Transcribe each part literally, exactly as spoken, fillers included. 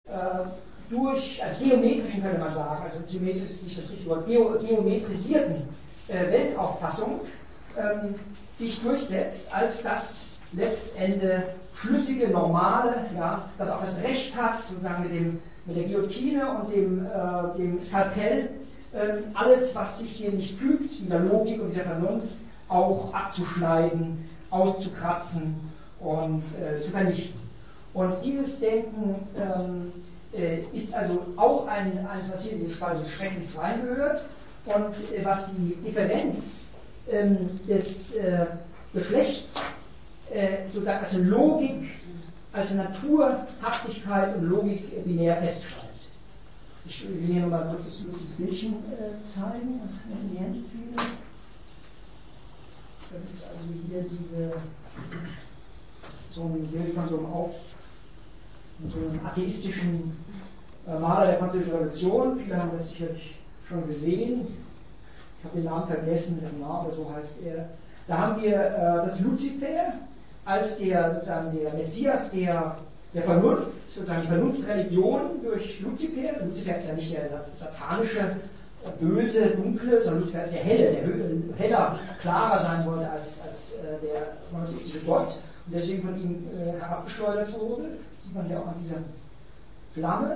äh, durch, also geometrischen könnte man sagen, also geometrisch ist nicht das richtige Wort, geo, geometrisierten äh, Weltauffassung ähm, sich durchsetzt als das letztende schlüssige, normale, ja, das auch das Recht hat, sozusagen mit, dem, mit der Guillotine und dem, äh, dem Skalpell, äh, alles, was sich hier nicht fügt, dieser Logik und dieser Vernunft, auch abzuschneiden, auszukratzen und äh, zu vernichten. Und dieses Denken ähm, äh, ist also auch ein, eines, was hier in diese Spalte des Schreckens reingehört und äh, was die Differenz ähm, des äh, Geschlechts äh, sozusagen als Logik, als Naturhaftigkeit und Logik binär festschreibt. Ich will hier nochmal kurz das Bildchen äh, zeigen, was mir in die Hände fiel. Das ist also hier diese, so ein Bild von so einem, Auf, so einem atheistischen äh, Maler der Französischen Revolution. Viele haben das sicherlich schon gesehen. Ich habe den Namen vergessen, aber so heißt er. Da haben wir äh, das Luzifer als der, sozusagen der Messias der, der Vernunft, sozusagen die Vernunftreligion durch Luzifer. Luzifer ist ja nicht der satanische, böse, dunkle, sondern Luzifer ist der helle, der heller, klarer sein wollte als, als äh, der monotheistische Gott und deswegen von ihm äh, herabgeschleudert wurde. Das sieht man ja auch an dieser Flamme.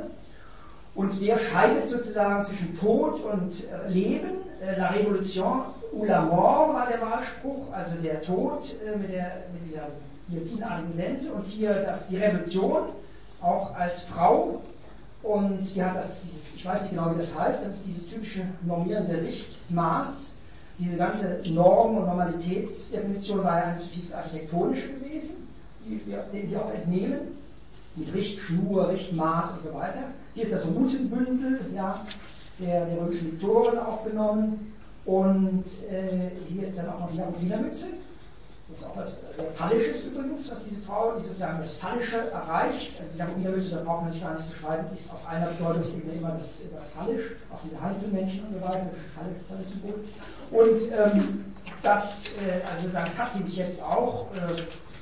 Und der scheidet sozusagen zwischen Tod und äh, Leben. Äh, la Révolution ou la mort war der Wahlspruch, also der Tod äh, mit, der, mit dieser guillotinartigen Sense und hier das, die Revolution, auch als Frau. Und die hat das, dieses, ich weiß nicht genau wie das heißt, das ist dieses typische normierende Richtmaß. Diese ganze Norm- und Normalitätsdefinition war ja eine zutiefst architektonische gewesen, die wir dem wir auch entnehmen, mit Richtschnur, Richtmaß und so weiter. Hier ist das Routenbündel, ja, der, der römischen Viktoren aufgenommen und äh, hier ist dann auch noch die Jakobinermütze. Das ist auch was sehr Phallisches übrigens, was diese Frau, die sozusagen das Phallische erreicht. Also die Jakobinermütze, da braucht man sich gar nicht beschreiben, ist auf einer Bedeutungsebene immer das, immer das Phallisch, auch diese Heinzelmännchen und so weiter, das ist Phallisch Symbol. Und ähm, das, äh, also das hat sie sich jetzt auch äh,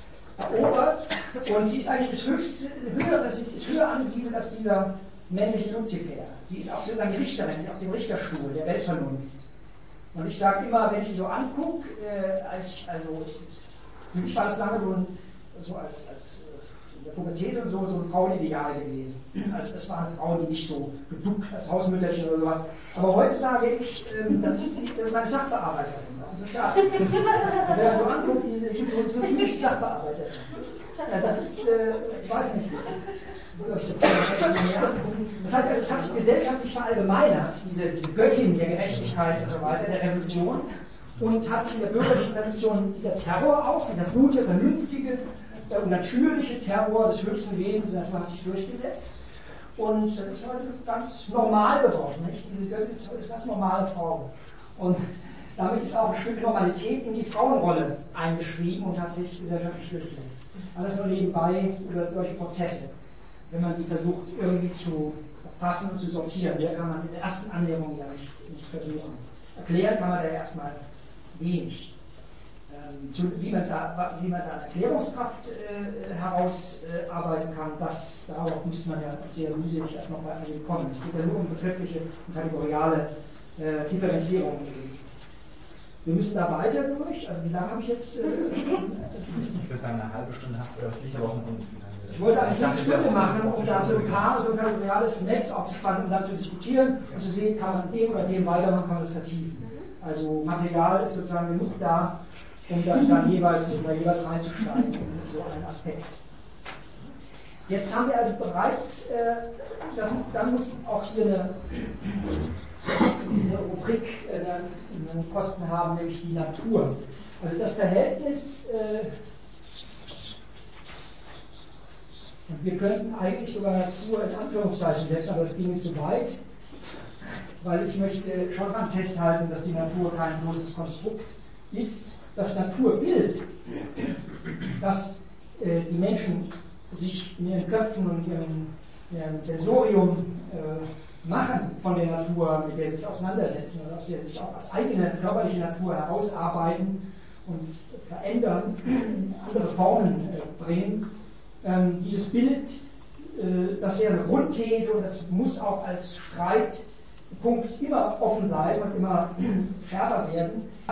erobert und sie ist eigentlich das höchste, höhere, sie ist höher angesiedelt als dieser männliche Luzifer. Sie ist auch sozusagen die Richterin, sie ist auf dem Richterstuhl der Weltvernunft. Und ich sage immer, wenn ich sie so angucke, äh, also ich, für mich war das lange so, ein, so als, als in der Pubertät und so, so ein Frauenideal gewesen. Also das war eine Frau, die nicht so geduckt als Hausmütterchen oder sowas. Aber heute sage ich, ähm, das, ist die, das ist meine Sachbearbeiterin. Also klar, wenn man so anguckt, die ist so, so typisch Sachbearbeiterin. Ja, das ist, äh, ich weiß nicht, das, das heißt, es hat sich gesellschaftlich verallgemeinert, diese, diese Göttin der Gerechtigkeit und so weiter, der Revolution, und hat sich in der bürgerlichen Revolution dieser Terror auch, dieser gute, vernünftige und natürliche Terror des höchsten Wesens, das hat sich durchgesetzt. Und das ist heute ganz normal geworden, nicht? Diese Göttin ist heute eine ganz normale Frau. Und damit ist auch ein Stück Normalität in die Frauenrolle eingeschrieben und hat sich gesellschaftlich durchgesetzt. Alles nur nebenbei über solche Prozesse. Wenn man die versucht irgendwie zu fassen und zu sortieren, der kann man in der ersten Annäherung ja nicht, nicht versuchen. Erklären kann man da erstmal wenig. Ähm, zu, wie, man da, wie man da eine Erklärungskraft äh, herausarbeiten äh, kann, das, darauf müsste man ja sehr mühselig erst noch bei einigen kommen. Es geht ja nur um begriffliche und kategoriale äh, Differenzierungen. Wir müssen da weiter durch. Also wie lange habe ich jetzt? Äh, ich würde sagen, eine halbe Stunde hast du das liegt aber auch in uns. Ich wollte eigentlich eine Stunde machen, um da so ein paar so ein kategoriales Netz aufzuspannen und dann zu diskutieren und zu sehen, kann man dem oder dem weitermachen, kann man das vertiefen. Also Material ist sozusagen genug da, um das dann jeweils, um da jeweils reinzusteigen in so einen Aspekt. Jetzt haben wir also bereits, äh, das, dann muss auch hier eine, eine Rubrik äh, einen Posten haben, nämlich die Natur. Also das Verhältnis, äh, wir könnten eigentlich sogar Natur in Anführungszeichen setzen, aber es ginge zu weit, weil ich möchte schon daran festhalten, dass die Natur kein bloßes Konstrukt ist. Das Naturbild, das äh, die Menschen sich in ihren Köpfen und ihrem, ihrem Sensorium äh, machen von der Natur, mit der sie sich auseinandersetzen und aus der sie sich auch als eigene körperliche Natur herausarbeiten und verändern, andere Formen äh, bringen. Ähm, dieses Bild äh, das wäre eine Grundthese und das muss auch als Streitpunkt immer offen bleiben und immer schärfer werden.